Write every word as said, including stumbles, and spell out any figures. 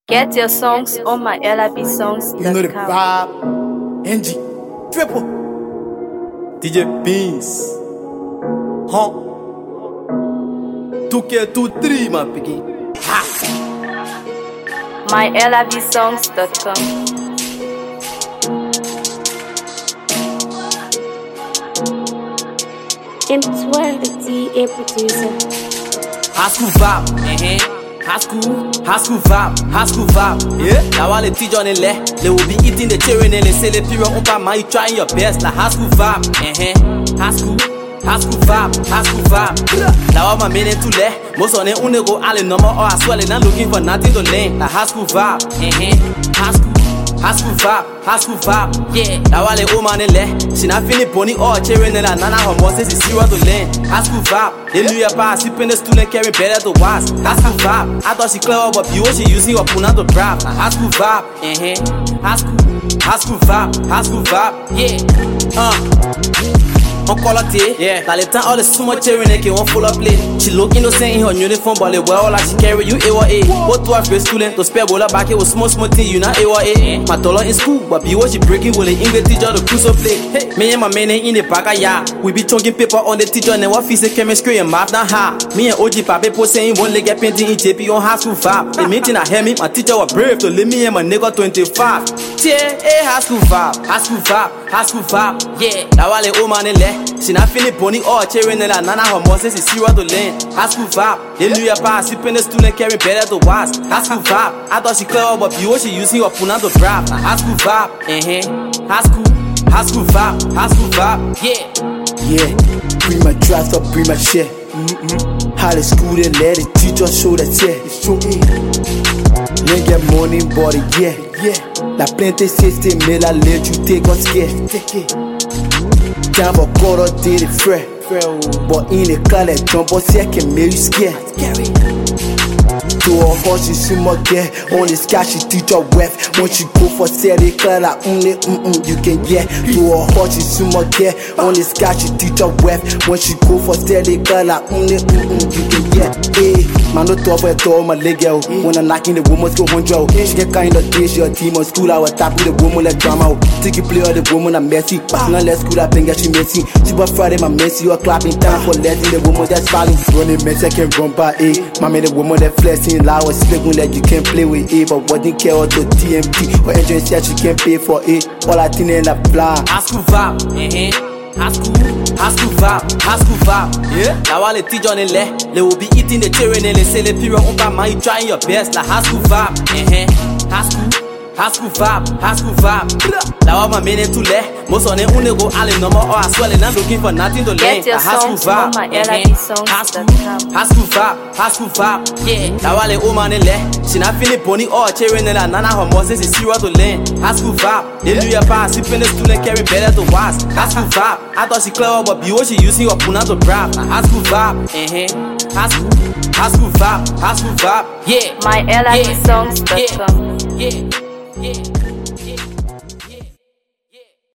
Get your songs on my L I B songs dot com. You know the vibe. N G. Triple. D J Beans. Huh? two K two three, my piggy. Ha! my L I B songs dot com. M twelve, the D A producer. High school vibe, uh-huh. High school, high school vibe, high school vibe. Yeah. Now while they teach on the left, they will be eating the children and they say the period on by my you trying your best like high school vibe, uh-huh. High school, high school vibe, high school vibe. Now all my men to left, most of them only go all in number or I swear they not looking for nothing to learn like high school vibe, uh-huh. High school. High school vibe, high school vibe, yeah. Now while the old man in left, she not feeling pony or cheering and nana her boss says it's zero to learn. High school vibe, they knew your pass, sipping the student carrying better to watch. High school vibe, I thought she clever but you she using her puna to bribe. High school vibe, uh-huh. High school, high school vibe, high school vibe, yeah. Uh. On call her day, yeah. Dans les temps, all the sumo cheering and won't full up play. She look innocent in her uniform, but they well like she carry you A Y A. Both to her first student to spare bola back, it was small small thing, you not A Y A. My dollar in school, but be what she breaking with the English teacher to cruise play. Hey, me and my man in the back of ya. We be chunking paper on the teacher and what physics, chemistry and math now ha. Me and O G Pape post saying one leg get painting in J P on high school vibe. The meeting I hear me, my teacher was brave to leave me and my nigga twenty-five. Yeah, hey, high school vibe, high school vibe, high school vibe, yeah. Now while the old man in left, she not feeling pony or cheering and nana her mom says it's zero to learn. High school vibe, they knew your pass, sipping the student carrying better to watch. High school vibe, I thought she clever but you she using her puna to bribe. High school vibe, uh-huh. High school, high school vibe, high school vibe, yeah. Yeah, bring my drive up, bring my shit. Mm-hmm. How the school they let the teacher show that yeah. It's so easy. Nigga money body, yeah, yeah. La plenty system, mais la let you take on scare. Take it. Time for quarter did it fresh. But in the car, like jump on second, make you scared. Scary. To her horse, she see my girl. On the sky, she teach her web. When she go for sale, they call her only mm-mm, you can get. To her horse, she see my girl. On the sky, she teach her web. When she go for sale, they call her only mm-mm, you can get. Hey, man, no talk for a door, my leg out. When I'm knocking the woman's go hundred. She get kind of day, she a team on school. I was tapping the woman like drama. Take a play of the woman, I'm messy. Not let school, I think she messy. She was Friday, my messy. You're clapping time for letting the woman that's falling. Running mess, I can run by A. My man, the woman that flexing. Loud was speaking like you can't play with it, but what didn't care to T M T or agency that you can't pay for it. All I think in a plan. High school vibe, uh-huh. High school, high school vibe, high school vibe, yeah. Now while the teacher on the left, they will be eating the children and they say the period on by my you trying your best like high school vibe, uh-huh. High school. High school vibe, high school vibe. Now all my men to left, most of them only go all in number or I swear they're not looking for nothing to learn. Get your high school songs vibe, on my L I B songs high dot school, com. high school vibe, high school vibe, yeah. Now all the old man in left, she not feeling pony or cheering and nana her mom says it's zero to learn. High school vibe, they knew your pass, sipping the student carrying better to watch. High school vibe, I thought she clever but you she using her puna to bribe. High school vibe, uh-huh. High school, high school vibe, high school vibe, yeah. my L I B songs dot com. Yeah, yeah, yeah.